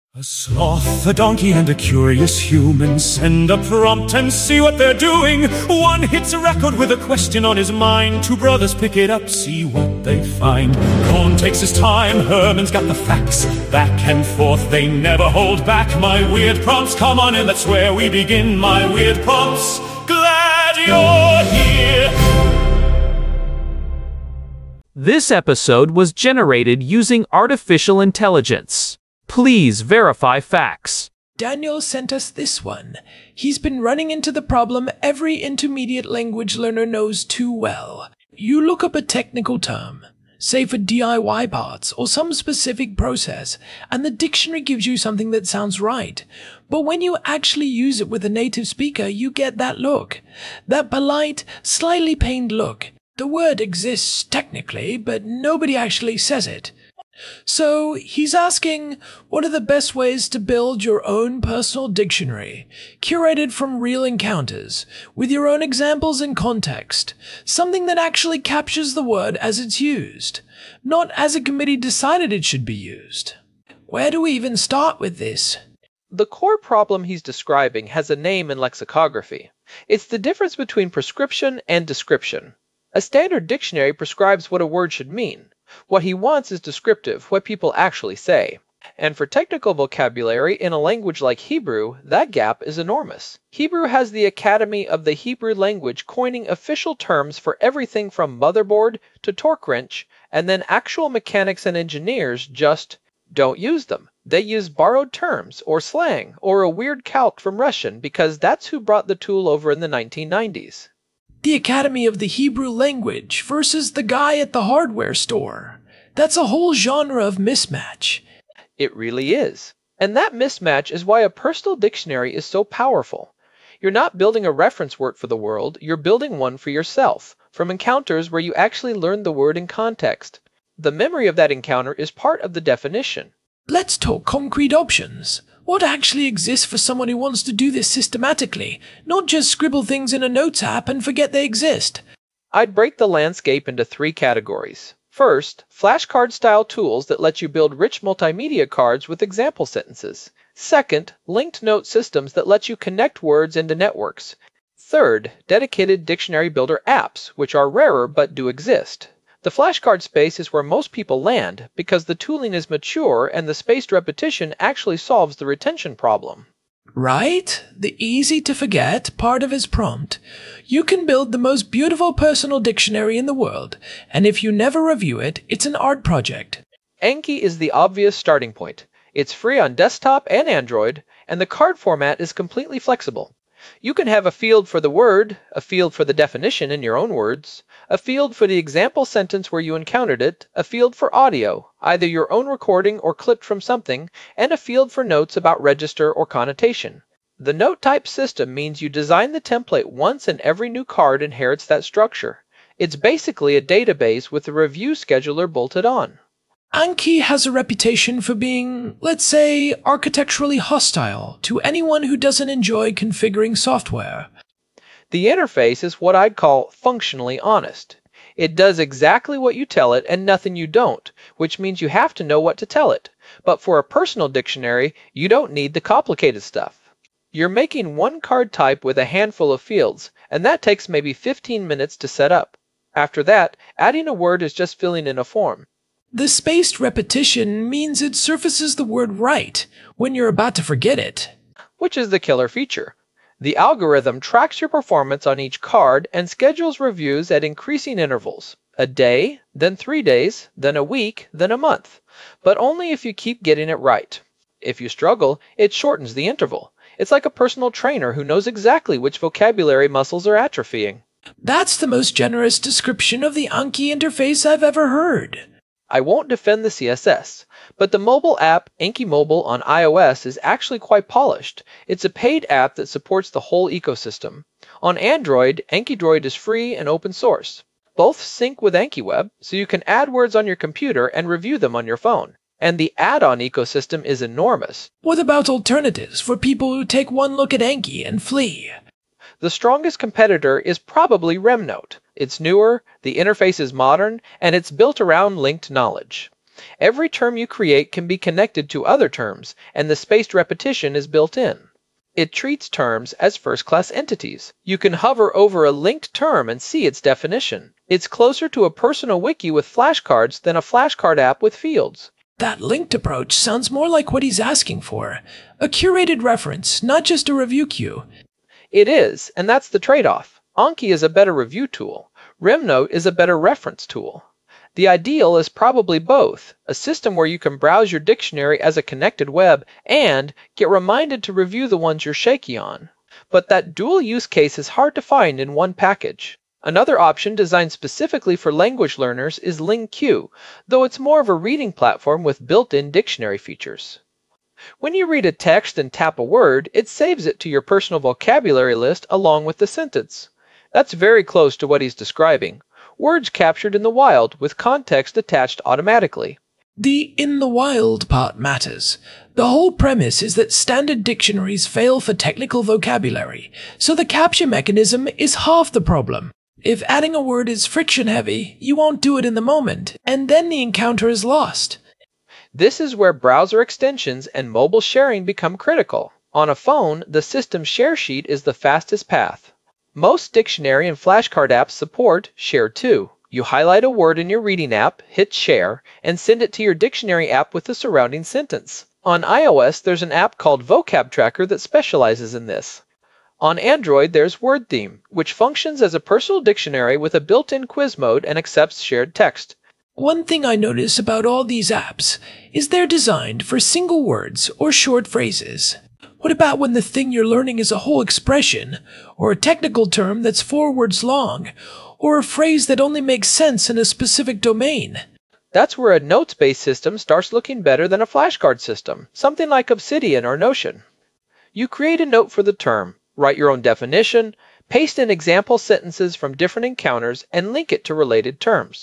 A sloth, a donkey, and a curious human send a prompt and see what they're doing. One hits a record with a question on his mind. Two brothers pick it up, see what they find. Cohn takes his time, Herman's got the facts. Back and forth, they never hold back. My weird prompts, come on in, that's where we begin. My weird prompts, glad you're here. This episode was generated using artificial intelligence. Please verify facts. Daniel sent us this one. He's been running into the problem every intermediate language learner knows too well. You look up a technical term, say for DIY parts or some specific process, and the dictionary gives you something that sounds right. But when you actually use it with a native speaker, you get that look. That polite, slightly pained look. The word exists technically, but nobody actually says it. So he's asking, what are the best ways to build your own personal dictionary, curated from real encounters, with your own examples and context, something that actually captures the word as it's used, not as a committee decided it should be used? Where do we even start with this? The core problem he's describing has a name in lexicography. It's the difference between prescription and description. A standard dictionary prescribes what a word should mean. What he wants is descriptive, what people actually say. And for technical vocabulary in a language like Hebrew, that gap is enormous. Hebrew has the Academy of the Hebrew Language coining official terms for everything from motherboard to torque wrench, and then actual mechanics and engineers just don't use them. They use borrowed terms, or slang, or a weird calque from Russian because that's who brought the tool over in the 1990s. The Academy of the Hebrew Language versus the guy at the hardware store. That's a whole genre of mismatch. It really is. And that mismatch is why a personal dictionary is so powerful. You're not building a reference word for the world, you're building one for yourself, from encounters where you actually learn the word in context. The memory of that encounter is part of the definition. Let's talk concrete options. What actually exists for someone who wants to do this systematically, not just scribble things in a notes app and forget they exist? I'd break the landscape into three categories. First, flashcard-style tools that let you build rich multimedia cards with example sentences. Second, linked note systems that let you connect words into networks. Third, dedicated dictionary builder apps, which are rarer but do exist. The flashcard space is where most people land because the tooling is mature and the spaced repetition actually solves the retention problem. Right? The easy to forget part of his prompt. You can build the most beautiful personal dictionary in the world, and if you never review it, it's an art project. Anki is the obvious starting point. It's free on desktop and Android, and the card format is completely flexible. You can have a field for the word, a field for the definition in your own words, a field for the example sentence where you encountered it, a field for audio, either your own recording or clipped from something, and a field for notes about register or connotation. The note type system means you design the template once and every new card inherits that structure. It's basically a database with a review scheduler bolted on. Anki has a reputation for being, let's say, architecturally hostile to anyone who doesn't enjoy configuring software. The interface is what I'd call functionally honest. It does exactly what you tell it and nothing you don't, which means you have to know what to tell it. But for a personal dictionary, you don't need the complicated stuff. You're making one card type with a handful of fields, and that takes maybe 15 minutes to set up. After that, adding a word is just filling in a form. The spaced repetition means it surfaces the word right when you're about to forget it. Which is the killer feature. The algorithm tracks your performance on each card and schedules reviews at increasing intervals. A day, then 3 days, then a week, then a month. But only if you keep getting it right. If you struggle, it shortens the interval. It's like a personal trainer who knows exactly which vocabulary muscles are atrophying. That's the most generous description of the Anki interface I've ever heard. I won't defend the CSS, but the mobile app Anki Mobile on iOS is actually quite polished. It's a paid app that supports the whole ecosystem. On Android, AnkiDroid is free and open source. Both sync with AnkiWeb, so you can add words on your computer and review them on your phone. And the add-on ecosystem is enormous. What about alternatives for people who take one look at Anki and flee? The strongest competitor is probably Remnote. It's newer, the interface is modern, and it's built around linked knowledge. Every term you create can be connected to other terms, and the spaced repetition is built in. It treats terms as first-class entities. You can hover over a linked term and see its definition. It's closer to a personal wiki with flashcards than a flashcard app with fields. That linked approach sounds more like what he's asking for. A curated reference, not just a review queue. It is, and that's the trade-off. Anki is a better review tool. RimNote is a better reference tool. The ideal is probably both, a system where you can browse your dictionary as a connected web and get reminded to review the ones you're shaky on. But that dual use case is hard to find in one package. Another option designed specifically for language learners is LingQ, though it's more of a reading platform with built-in dictionary features. When you read a text and tap a word, it saves it to your personal vocabulary list along with the sentence. That's very close to what he's describing. Words captured in the wild with context attached automatically. The in the wild part matters. The whole premise is that standard dictionaries fail for technical vocabulary, so the capture mechanism is half the problem. If adding a word is friction heavy, you won't do it in the moment, and then the encounter is lost. This is where browser extensions and mobile sharing become critical. On a phone, the system share sheet is the fastest path. Most dictionary and flashcard apps support Share To. You highlight a word in your reading app, hit Share, and send it to your dictionary app with the surrounding sentence. On iOS, there's an app called Vocab Tracker that specializes in this. On Android, there's WordTheme, which functions as a personal dictionary with a built-in quiz mode and accepts shared text. One thing I notice about all these apps is they're designed for single words or short phrases. What about when the thing you're learning is a whole expression, or a technical term that's 4 words long, or a phrase that only makes sense in a specific domain? That's where a notes-based system starts looking better than a flashcard system, something like Obsidian or Notion. You create a note for the term, write your own definition, paste in example sentences from different encounters, and link it to related terms.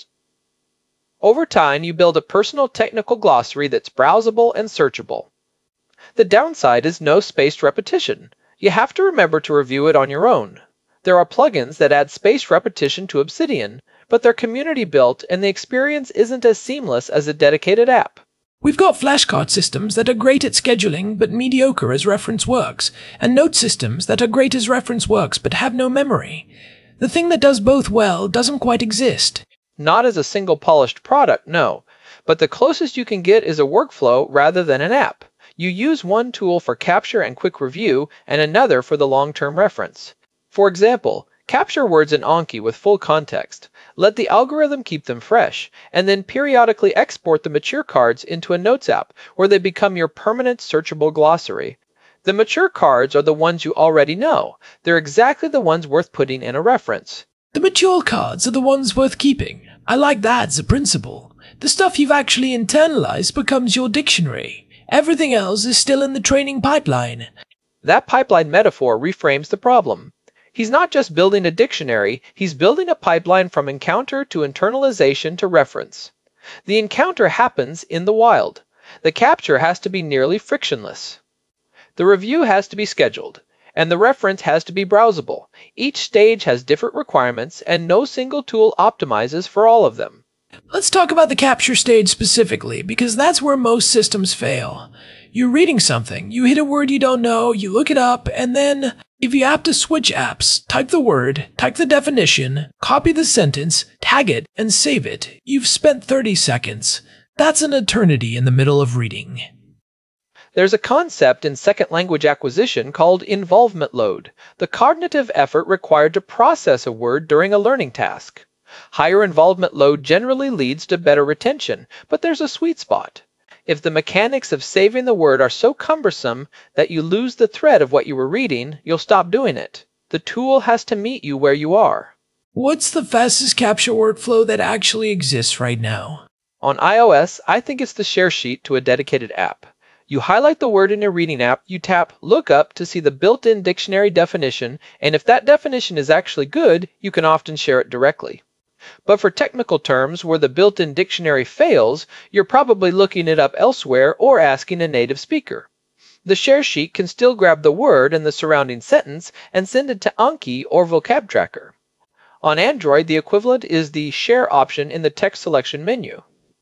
Over time, you build a personal technical glossary that's browsable and searchable. The downside is no spaced repetition. You have to remember to review it on your own. There are plugins that add spaced repetition to Obsidian, but they're community built and the experience isn't as seamless as a dedicated app. We've got flashcard systems that are great at scheduling but mediocre as reference works, and note systems that are great as reference works but have no memory. The thing that does both well doesn't quite exist. Not as a single polished product, no, but the closest you can get is a workflow rather than an app. You use one tool for capture and quick review and another for the long-term reference. For example, capture words in Anki with full context, let the algorithm keep them fresh, and then periodically export the mature cards into a Notes app where they become your permanent searchable glossary. The mature cards are the ones you already know. They're exactly the ones worth putting in a reference. The mature cards are the ones worth keeping. I like that as a principle. The stuff you've actually internalized becomes your dictionary. Everything else is still in the training pipeline. That pipeline metaphor reframes the problem. He's not just building a dictionary, he's building a pipeline from encounter to internalization to reference. The encounter happens in the wild. The capture has to be nearly frictionless. The review has to be scheduled, and the reference has to be browsable. Each stage has different requirements, and no single tool optimizes for all of them. Let's talk about the capture stage specifically, because that's where most systems fail. You're reading something, you hit a word you don't know, you look it up, and then, if you have to switch apps, type the word, type the definition, copy the sentence, tag it, and save it. You've spent 30 seconds. That's an eternity in the middle of reading. There's a concept in second language acquisition called involvement load, the cognitive effort required to process a word during a learning task. Higher involvement load generally leads to better retention, but there's a sweet spot. If the mechanics of saving the word are so cumbersome that you lose the thread of what you were reading, you'll stop doing it. The tool has to meet you where you are. What's the fastest capture workflow that actually exists right now? On iOS, I think it's the share sheet to a dedicated app. You highlight the word in your reading app, you tap Look Up to see the built-in dictionary definition, and if that definition is actually good, you can often share it directly. But for technical terms where the built-in dictionary fails, you're probably looking it up elsewhere or asking a native speaker. The share sheet can still grab the word and the surrounding sentence and send it to Anki or Vocab Tracker. On Android, the equivalent is the Share option in the text selection menu.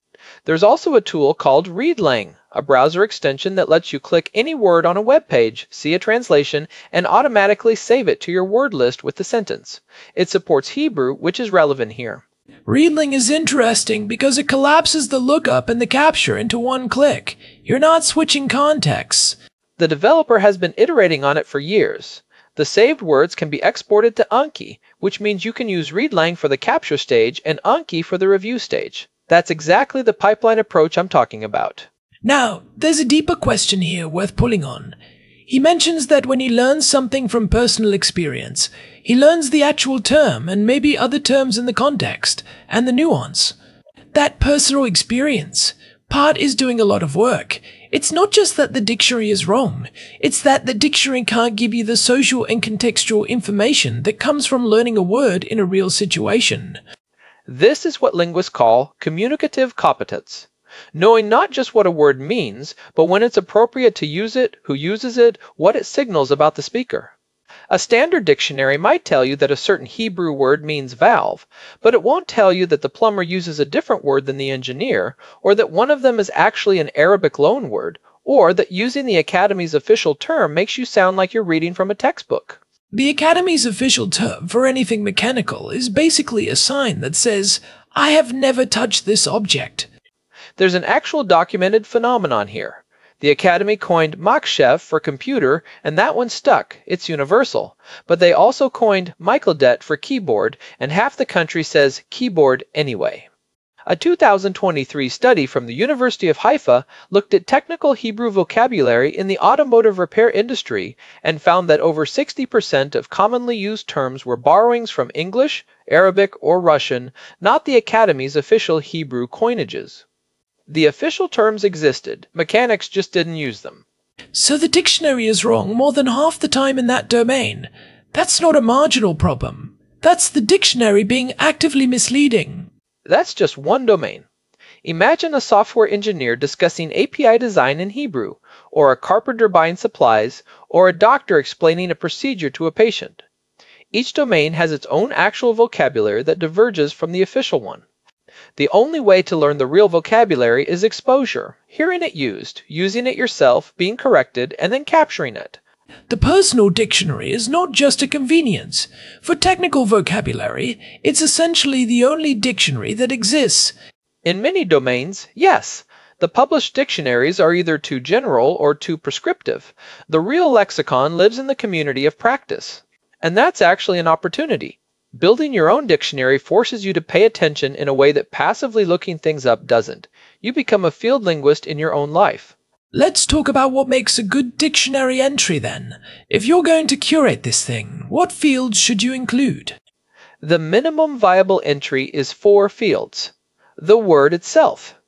There's also a tool called ReadLang, a browser extension that lets you click any word on a web page, see a translation, and automatically save it to your word list with the sentence. It supports Hebrew, which is relevant here. Readling is interesting because it collapses the lookup and the capture into one click. You're not switching contexts. The developer has been iterating on it for years. The saved words can be exported to Anki, which means you can use ReadLang for the capture stage and Anki for the review stage. That's exactly the pipeline approach I'm talking about. Now, there's a deeper question here worth pulling on. He mentions that when he learns something from personal experience, he learns the actual term and maybe other terms in the context and the nuance. That personal experience part is doing a lot of work. It's not just that the dictionary is wrong, it's that the dictionary can't give you the social and contextual information that comes from learning a word in a real situation. This is what linguists call communicative competence. Knowing not just what a word means, but when it's appropriate to use it, who uses it, what it signals about the speaker. A standard dictionary might tell you that a certain Hebrew word means valve, but it won't tell you that the plumber uses a different word than the engineer, or that one of them is actually an Arabic loanword, or that using the Academy's official term makes you sound like you're reading from a textbook. The Academy's official term for anything mechanical is basically a sign that says, "I have never touched this object." There's an actual documented phenomenon here. The Academy coined Machshev for computer, and that one stuck. It's universal. But they also coined Michaeldet for keyboard, and half the country says keyboard anyway. A 2023 study from the University of Haifa looked at technical Hebrew vocabulary in the automotive repair industry and found that over 60% of commonly used terms were borrowings from English, Arabic, or Russian, not the Academy's official Hebrew coinages. The official terms existed, mechanics just didn't use them. So the dictionary is wrong more than half the time in that domain. That's not a marginal problem. That's the dictionary being actively misleading. That's just one domain. Imagine a software engineer discussing API design in Hebrew, or a carpenter buying supplies, or a doctor explaining a procedure to a patient. Each domain has its own actual vocabulary that diverges from the official one. The only way to learn the real vocabulary is exposure, hearing it used, using it yourself, being corrected, and then capturing it. The personal dictionary is not just a convenience. For technical vocabulary, it's essentially the only dictionary that exists. In many domains, yes. The published dictionaries are either too general or too prescriptive. The real lexicon lives in the community of practice. And that's actually an opportunity. Building your own dictionary forces you to pay attention in a way that passively looking things up doesn't. You become a field linguist in your own life. Let's talk about what makes a good dictionary entry then. If you're going to curate this thing, what fields should you include? The minimum viable entry is 4 fields. The word itself.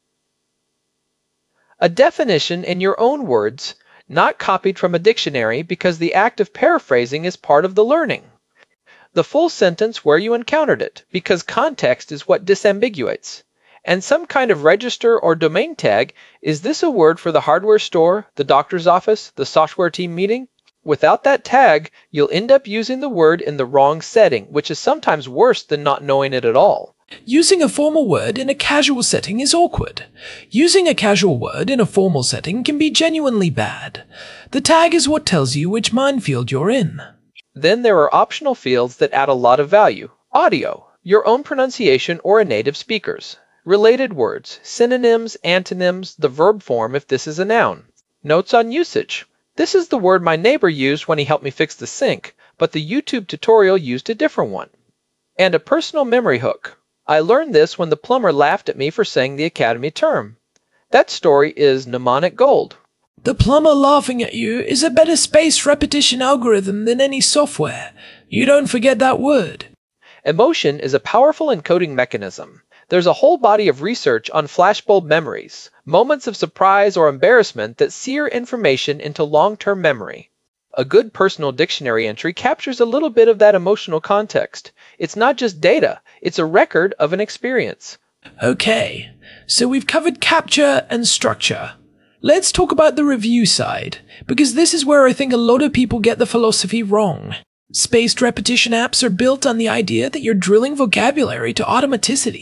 A definition in your own words, not copied from a dictionary because the act of paraphrasing is part of the learning. The full sentence where you encountered it, because context is what disambiguates. And some kind of register or domain tag, is this a word for the hardware store, the doctor's office, the software team meeting? Without that tag, you'll end up using the word in the wrong setting, which is sometimes worse than not knowing it at all. Using a formal word in a casual setting is awkward. Using a casual word in a formal setting can be genuinely bad. The tag is what tells you which minefield you're in. Then there are optional fields that add a lot of value. Audio, your own pronunciation or a native speaker's. Related words, synonyms, antonyms, the verb form if this is a noun. Notes on usage. This is the word my neighbor used when he helped me fix the sink, but the YouTube tutorial used a different one. And a personal memory hook. I learned this when the plumber laughed at me for saying the Academy term. That story is mnemonic gold. The plumber laughing at you is a better spaced repetition algorithm than any software. You don't forget that word. Emotion is a powerful encoding mechanism. There's a whole body of research on flashbulb memories, moments of surprise or embarrassment that sear information into long-term memory. A good personal dictionary entry captures a little bit of that emotional context. It's not just data, it's a record of an experience. Okay, so we've covered capture and structure. Let's talk about the review side, because this is where I think a lot of people get the philosophy wrong. Spaced repetition apps are built on the idea that you're drilling vocabulary to automaticity,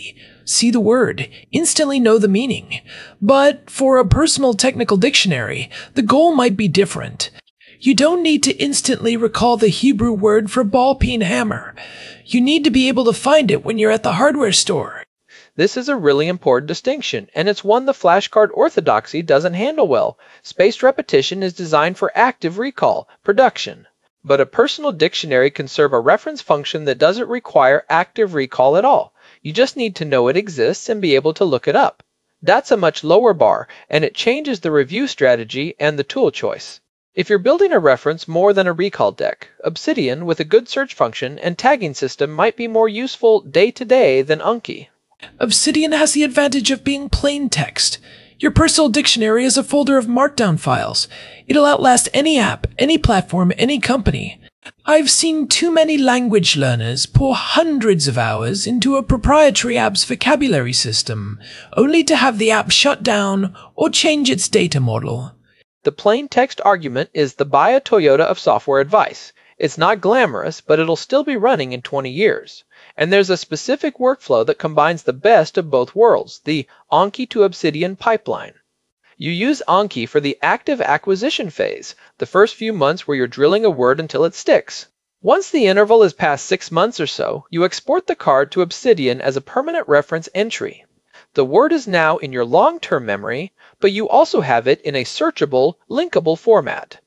see the word, instantly know the meaning. But for a personal technical dictionary, the goal might be different. You don't need to instantly recall the Hebrew word for ball-peen hammer. You need to be able to find it when you're at the hardware store. This is a really important distinction, and it's one the flashcard orthodoxy doesn't handle well. Spaced repetition is designed for active recall, production. But a personal dictionary can serve a reference function that doesn't require active recall at all. You just need to know it exists and be able to look it up. That's a much lower bar, and it changes the review strategy and the tool choice. If you're building a reference more than a recall deck, Obsidian with a good search function and tagging system might be more useful day-to-day than Anki. Obsidian has the advantage of being plain text. Your personal dictionary is a folder of markdown files. It'll outlast any app, any platform, any company. I've seen too many language learners pour hundreds of hours into a proprietary app's vocabulary system, only to have the app shut down or change its data model. The plain text argument is the buy a Toyota of software advice. It's not glamorous, but it'll still be running in 20 years. And there's a specific workflow that combines the best of both worlds, the Anki to Obsidian pipeline. You use Anki for the active acquisition phase, the first few months where you're drilling a word until it sticks. Once the interval is past 6 months or so, you export the card to Obsidian as a permanent reference entry. The word is now in your long-term memory, but you also have it in a searchable, linkable format.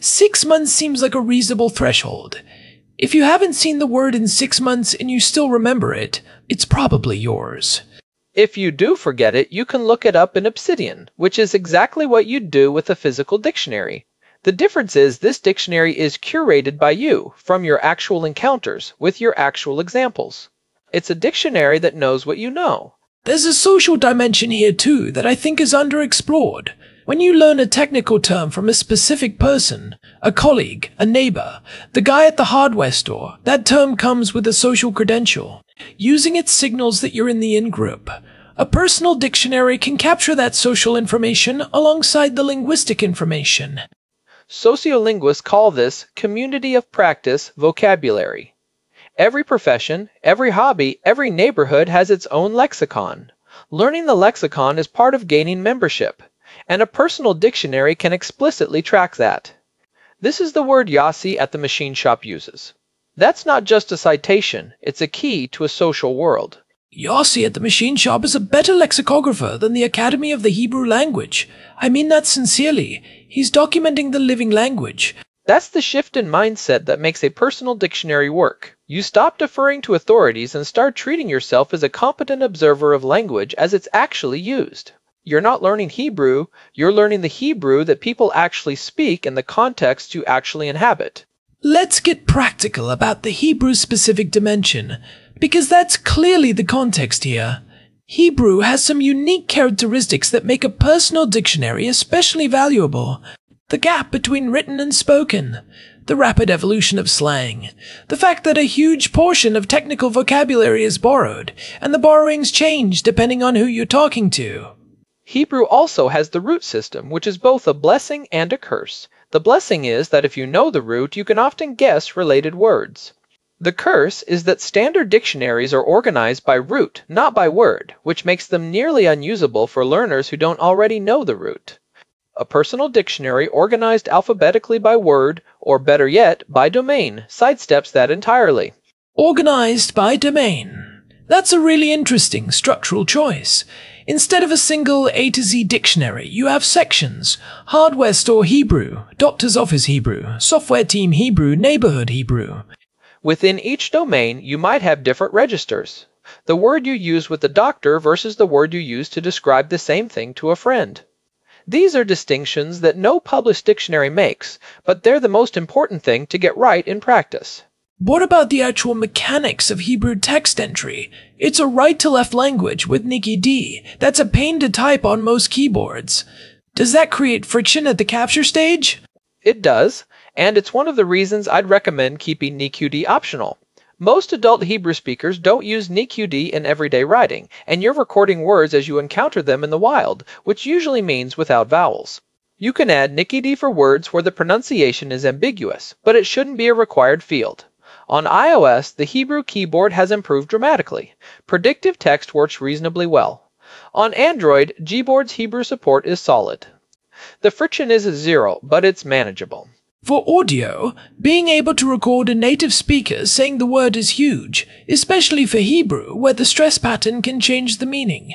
6 months seems like a reasonable threshold. If you haven't seen the word in 6 months and you still remember it, it's probably yours. If you do forget it, you can look it up in Obsidian, which is exactly what you'd do with a physical dictionary. The difference is this dictionary is curated by you, from your actual encounters, with your actual examples. It's a dictionary that knows what you know. There's a social dimension here too that I think is underexplored. When you learn a technical term from a specific person, a colleague, a neighbor, the guy at the hardware store, that term comes with a social credential. Using it signals that you're in the in-group. A personal dictionary can capture that social information alongside the linguistic information. Sociolinguists call this community of practice vocabulary. Every profession, every hobby, every neighborhood has its own lexicon. Learning the lexicon is part of gaining membership, and a personal dictionary can explicitly track that. This is the word Yossi at the machine shop uses. That's not just a citation, it's a key to a social world. Yossi at the machine shop is a better lexicographer than the Academy of the Hebrew Language. I mean that sincerely. He's documenting the living language. That's the shift in mindset that makes a personal dictionary work. You stop deferring to authorities and start treating yourself as a competent observer of language as it's actually used. You're not learning Hebrew, you're learning the Hebrew that people actually speak in the context you actually inhabit. Let's get practical about the Hebrew-specific dimension, because that's clearly the context here. Hebrew has some unique characteristics that make a personal dictionary especially valuable. The gap between written and spoken, the rapid evolution of slang, the fact that a huge portion of technical vocabulary is borrowed, and the borrowings change depending on who you're talking to. Hebrew also has the root system, which is both a blessing and a curse. The blessing is that if you know the root, you can often guess related words. The curse is that standard dictionaries are organized by root, not by word, which makes them nearly unusable for learners who don't already know the root. A personal dictionary organized alphabetically by word, or better yet, by domain, sidesteps that entirely. Organized by domain. That's a really interesting structural choice. Instead of a single A to Z dictionary, you have sections. Hardware store Hebrew, doctor's office Hebrew, software team Hebrew, neighborhood Hebrew. Within each domain, you might have different registers. The word you use with the doctor versus the word you use to describe the same thing to a friend. These are distinctions that no published dictionary makes, but they're the most important thing to get right in practice. What about the actual mechanics of Hebrew text entry? It's a right-to-left language with Nikki D. That's a pain to type on most keyboards. Does that create friction at the capture stage? It does, and it's one of the reasons I'd recommend keeping NiQD optional. Most adult Hebrew speakers don't use NiQD in everyday writing, and you're recording words as you encounter them in the wild, which usually means without vowels. You can add NiQD for words where the pronunciation is ambiguous, but it shouldn't be a required field. On iOS, the Hebrew keyboard has improved dramatically. Predictive text works reasonably well. On Android, Gboard's Hebrew support is solid. The friction is 0, but it's manageable. For audio, being able to record a native speaker saying the word is huge, especially for Hebrew, where the stress pattern can change the meaning.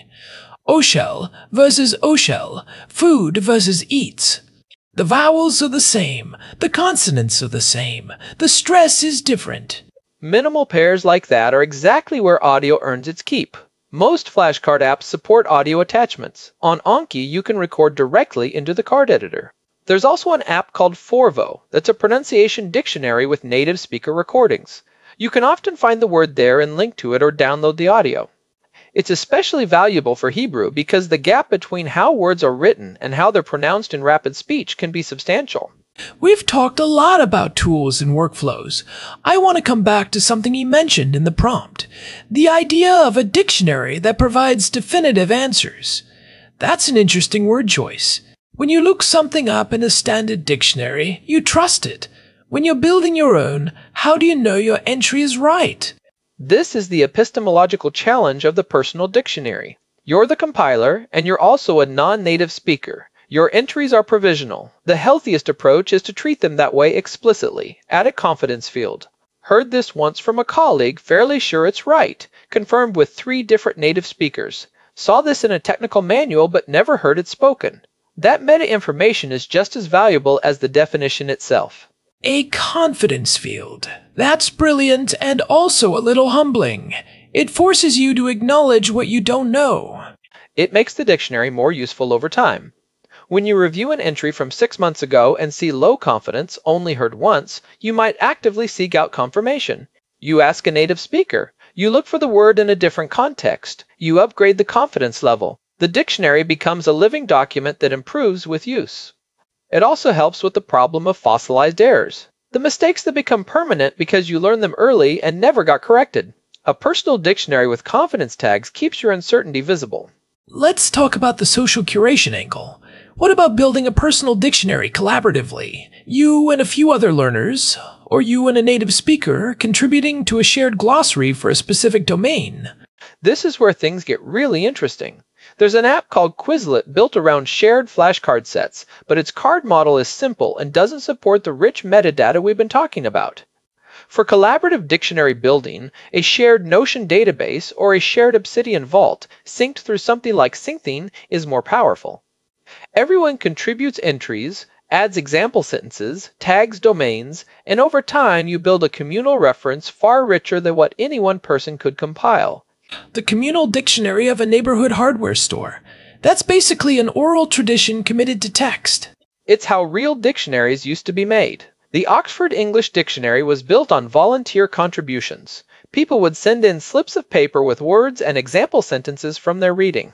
Oshel versus Oshel, food versus eats. The vowels are the same, the consonants are the same, the stress is different. Minimal pairs like that are exactly where audio earns its keep. Most flashcard apps support audio attachments. On Anki, you can record directly into the card editor. There's also an app called Forvo that's a pronunciation dictionary with native speaker recordings. You can often find the word there and link to it or download the audio. It's especially valuable for Hebrew because the gap between how words are written and how they're pronounced in rapid speech can be substantial. We've talked a lot about tools and workflows. I want to come back to something he mentioned in the prompt. The idea of a dictionary that provides definitive answers. That's an interesting word choice. When you look something up in a standard dictionary, you trust it. When you're building your own, how do you know your entry is right? This is the epistemological challenge of the personal dictionary. You're the compiler, and you're also a non-native speaker. Your entries are provisional. The healthiest approach is to treat them that way explicitly. Add a confidence field. Heard this once from a colleague, fairly sure it's right. Confirmed with 3 different native speakers. Saw this in a technical manual but never heard it spoken. That meta-information is just as valuable as the definition itself. A confidence field. That's brilliant and also a little humbling. It forces you to acknowledge what you don't know. It makes the dictionary more useful over time. When you review an entry from 6 months ago and see low confidence, only heard once, you might actively seek out confirmation. You ask a native speaker. You look for the word in a different context. You upgrade the confidence level. The dictionary becomes a living document that improves with use. It also helps with the problem of fossilized errors, the mistakes that become permanent because you learned them early and never got corrected. A personal dictionary with confidence tags keeps your uncertainty visible. Let's talk about the social curation angle. What about building a personal dictionary collaboratively? You and a few other learners, or you and a native speaker, contributing to a shared glossary for a specific domain. This is where things get really interesting. There's an app called Quizlet built around shared flashcard sets, but its card model is simple and doesn't support the rich metadata we've been talking about. For collaborative dictionary building, a shared Notion database or a shared Obsidian vault synced through something like Syncthing is more powerful. Everyone contributes entries, adds example sentences, tags domains, and over time you build a communal reference far richer than what any one person could compile. The communal dictionary of a neighborhood hardware store. That's basically an oral tradition committed to text. It's how real dictionaries used to be made. The Oxford English Dictionary was built on volunteer contributions. People would send in slips of paper with words and example sentences from their reading.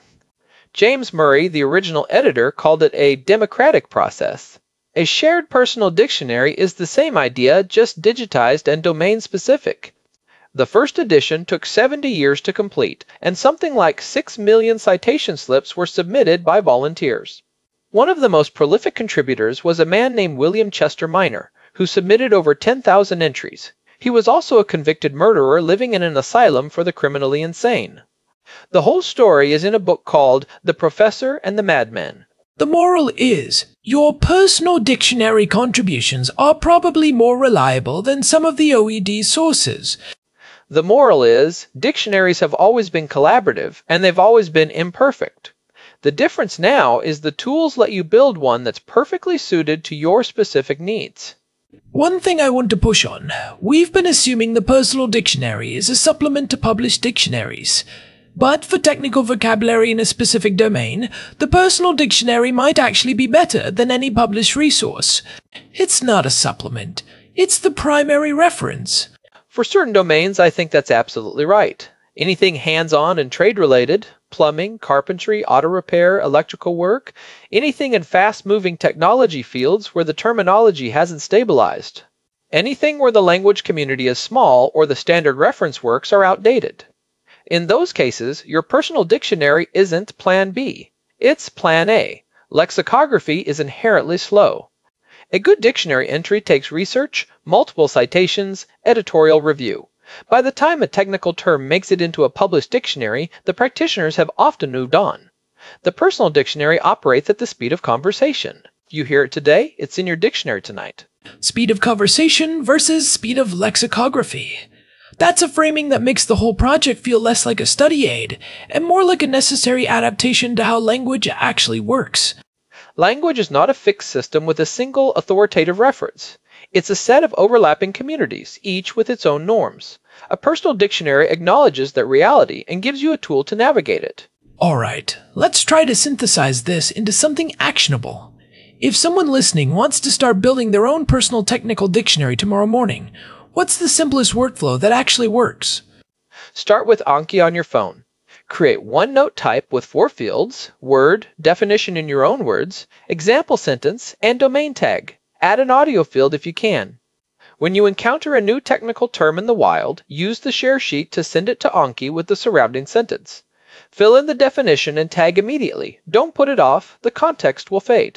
James Murray, the original editor, called it a democratic process. A shared personal dictionary is the same idea, just digitized and domain-specific. The first edition took 70 years to complete, and something like 6 million citation slips were submitted by volunteers. One of the most prolific contributors was a man named William Chester Minor, who submitted over 10,000 entries. He was also a convicted murderer living in an asylum for the criminally insane. The whole story is in a book called The Professor and the Madman. The moral is, your personal dictionary contributions are probably more reliable than some of the OED sources. The moral is, dictionaries have always been collaborative, and they've always been imperfect. The difference now is the tools let you build one that's perfectly suited to your specific needs. One thing I want to push on. We've been assuming the personal dictionary is a supplement to published dictionaries. But for technical vocabulary in a specific domain, the personal dictionary might actually be better than any published resource. It's not a supplement. It's the primary reference. For certain domains, I think that's absolutely right. Anything hands-on and trade-related, plumbing, carpentry, auto repair, electrical work, anything in fast-moving technology fields where the terminology hasn't stabilized. Anything where the language community is small or the standard reference works are outdated. In those cases, your personal dictionary isn't Plan B. It's Plan A. Lexicography is inherently slow. A good dictionary entry takes research, multiple citations, editorial review. By the time a technical term makes it into a published dictionary, the practitioners have often moved on. The personal dictionary operates at the speed of conversation. You hear it today, it's in your dictionary tonight. Speed of conversation versus speed of lexicography. That's a framing that makes the whole project feel less like a study aid and more like a necessary adaptation to how language actually works. Language is not a fixed system with a single authoritative reference. It's a set of overlapping communities, each with its own norms. A personal dictionary acknowledges that reality and gives you a tool to navigate it. Alright, let's try to synthesize this into something actionable. If someone listening wants to start building their own personal technical dictionary tomorrow morning, what's the simplest workflow that actually works? Start with Anki on your phone. Create one note type with 4 fields: word, definition in your own words, example sentence, and domain tag. Add an audio field if you can. When you encounter a new technical term in the wild, use the share sheet to send it to Anki with the surrounding sentence. Fill in the definition and tag immediately. Don't put it off, the context will fade.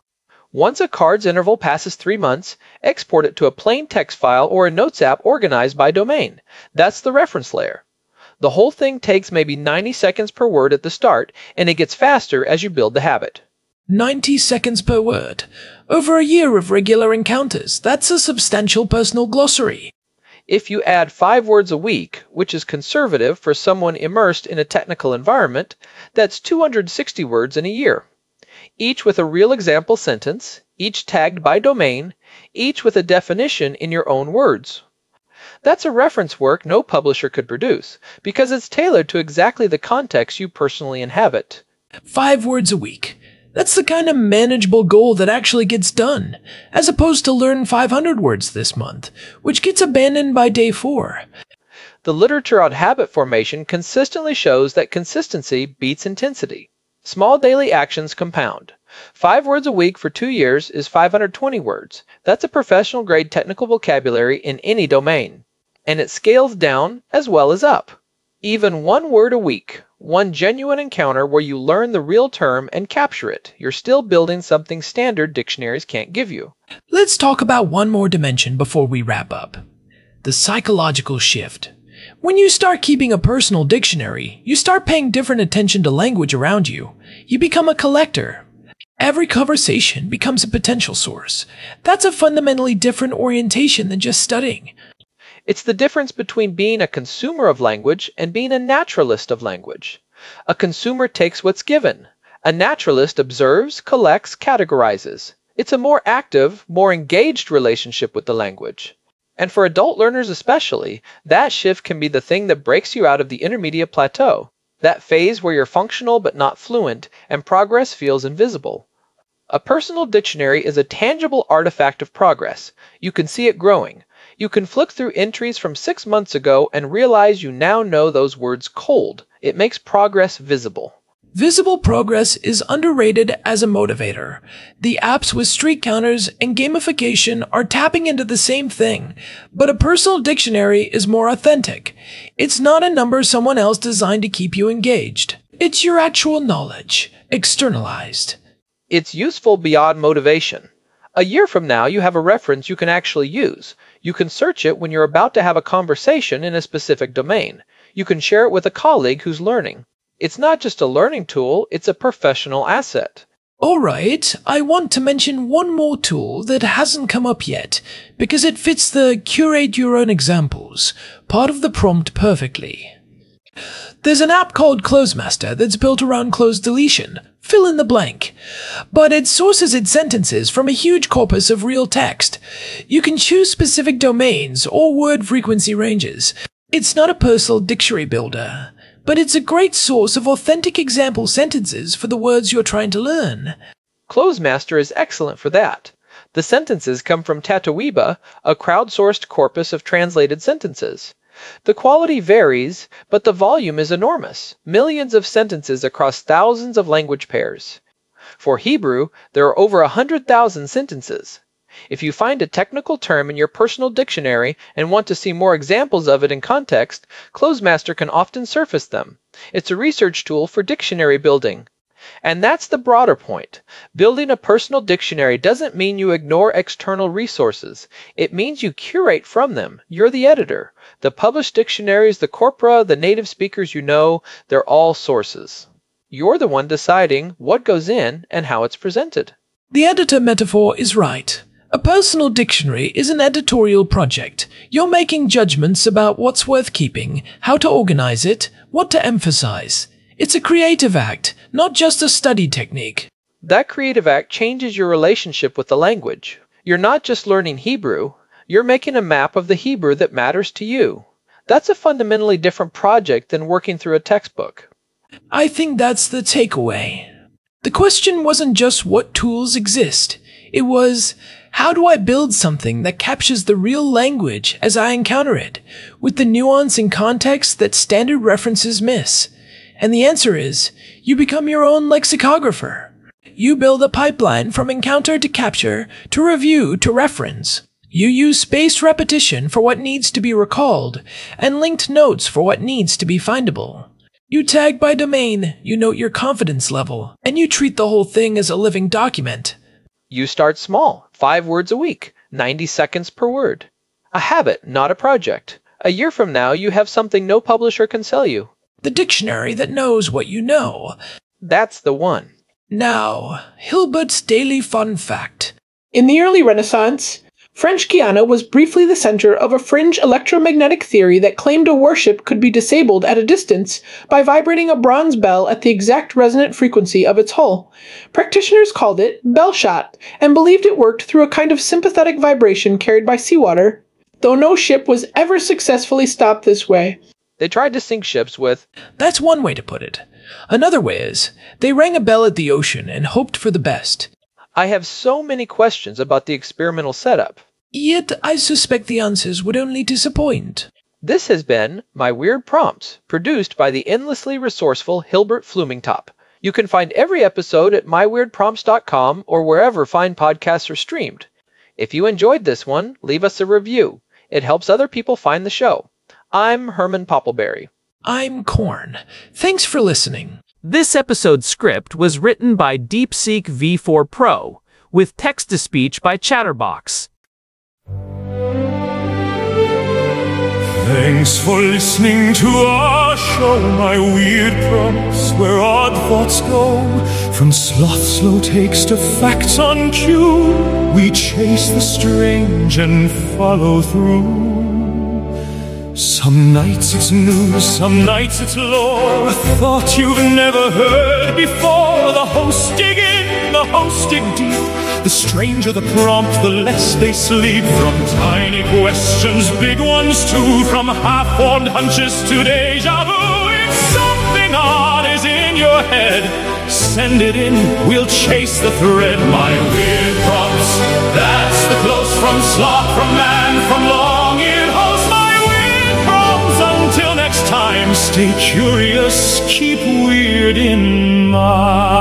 Once a card's interval passes 3 months, export it to a plain text file or a notes app organized by domain. That's the reference layer. The whole thing takes maybe 90 seconds per word at the start, and it gets faster as you build the habit. 90 seconds per word. Over a year of regular encounters, that's a substantial personal glossary. If you add 5 words a week, which is conservative for someone immersed in a technical environment, that's 260 words in a year. Each with a real example sentence, each tagged by domain, each with a definition in your own words. That's a reference work no publisher could produce, because it's tailored to exactly the context you personally inhabit. 5 words a week. That's the kind of manageable goal that actually gets done, as opposed to learn 500 words this month, which gets abandoned by day 4. The literature on habit formation consistently shows that consistency beats intensity. Small daily actions compound. 5 words a week for 2 years is 520 words. That's a professional-grade technical vocabulary in any domain. And it scales down as well as up. Even 1 word a week, one genuine encounter where you learn the real term and capture it. You're still building something standard dictionaries can't give you. Let's talk about one more dimension before we wrap up. The psychological shift. When you start keeping a personal dictionary, you start paying different attention to language around you. You become a collector. Every conversation becomes a potential source. That's a fundamentally different orientation than just studying. It's the difference between being a consumer of language and being a naturalist of language. A consumer takes what's given. A naturalist observes, collects, categorizes. It's a more active, more engaged relationship with the language. And for adult learners especially, that shift can be the thing that breaks you out of the intermediate plateau, that phase where you're functional but not fluent and progress feels invisible. A personal dictionary is a tangible artifact of progress. You can see it growing. You can flick through entries from 6 months ago and realize you now know those words cold. It makes progress visible. Visible progress is underrated as a motivator. The apps with streak counters and gamification are tapping into the same thing, but a personal dictionary is more authentic. It's not a number someone else designed to keep you engaged. It's your actual knowledge, externalized. It's useful beyond motivation. A year from now, you have a reference you can actually use. You can search it when you're about to have a conversation in a specific domain. You can share it with a colleague who's learning. It's not just a learning tool, it's a professional asset. Alright, I want to mention one more tool that hasn't come up yet, because it fits the curate your own examples part of the prompt perfectly. There's an app called Closemaster that's built around close deletion, fill in the blank, but it sources its sentences from a huge corpus of real text. You can choose specific domains or word frequency ranges. It's not a personal dictionary builder, but it's a great source of authentic example sentences for the words you're trying to learn. Closemaster is excellent for that. The sentences come from Tatoeba, a crowdsourced corpus of translated sentences. The quality varies, but the volume is enormous. Millions of sentences across thousands of language pairs. For Hebrew, there are over 100,000 sentences. If you find a technical term in your personal dictionary and want to see more examples of it in context, Closemaster can often surface them. It's a research tool for dictionary building. And that's the broader point. Building a personal dictionary doesn't mean you ignore external resources. It means you curate from them. You're the editor. The published dictionaries, the corpora, the native speakers you know, they're all sources. You're the one deciding what goes in and how it's presented. The editor metaphor is right. A personal dictionary is an editorial project. You're making judgments about what's worth keeping, how to organize it, what to emphasize. It's a creative act, not just a study technique. That creative act changes your relationship with the language. You're not just learning Hebrew, you're making a map of the Hebrew that matters to you. That's a fundamentally different project than working through a textbook. I think that's the takeaway. The question wasn't just what tools exist. It was, how do I build something that captures the real language as I encounter it, with the nuance and context that standard references miss? And the answer is, you become your own lexicographer. You build a pipeline from encounter to capture, to review to reference. You use spaced repetition for what needs to be recalled, and linked notes for what needs to be findable. You tag by domain, you note your confidence level, and you treat the whole thing as a living document. You start small, 5 words a week, 90 seconds per word. A habit, not a project. A year from now, you have something no publisher can sell you. The dictionary that knows what you know. That's the one. Now, Hilbert's Daily Fun Fact. In the early Renaissance, French Guiana was briefly the center of a fringe electromagnetic theory that claimed a warship could be disabled at a distance by vibrating a bronze bell at the exact resonant frequency of its hull. Practitioners called it bell shot and believed it worked through a kind of sympathetic vibration carried by seawater, though no ship was ever successfully stopped this way. They tried to sink ships with... That's one way to put it. Another way is, they rang a bell at the ocean and hoped for the best. I have so many questions about the experimental setup. Yet I suspect the answers would only disappoint. This has been My Weird Prompts, produced by the endlessly resourceful Hilbert Flumingtop. You can find every episode at myweirdprompts.com or wherever fine podcasts are streamed. If you enjoyed this one, leave us a review. It helps other people find the show. I'm Herman Poppleberry. I'm Korn. Thanks for listening. This episode's script was written by DeepSeek V4 Pro, with text-to-speech by Chatterbox. Thanks for listening to our show, My Weird Prompts, where odd thoughts go. From sloth's slow takes to facts on cue, we chase the strange and follow through. Some nights it's news, some nights it's lore, a thought you've never heard before. The hosts dig in, the hosts dig deep. The stranger the prompt, the less they sleep. From tiny questions, big ones too. From half-formed hunches to deja vu. If something odd is in your head, send it in, we'll chase the thread. My Weird Prompts, that's the close from sloth, from man, from long-eared host. My Weird Prompts, until next time, stay curious, keep weird in mind.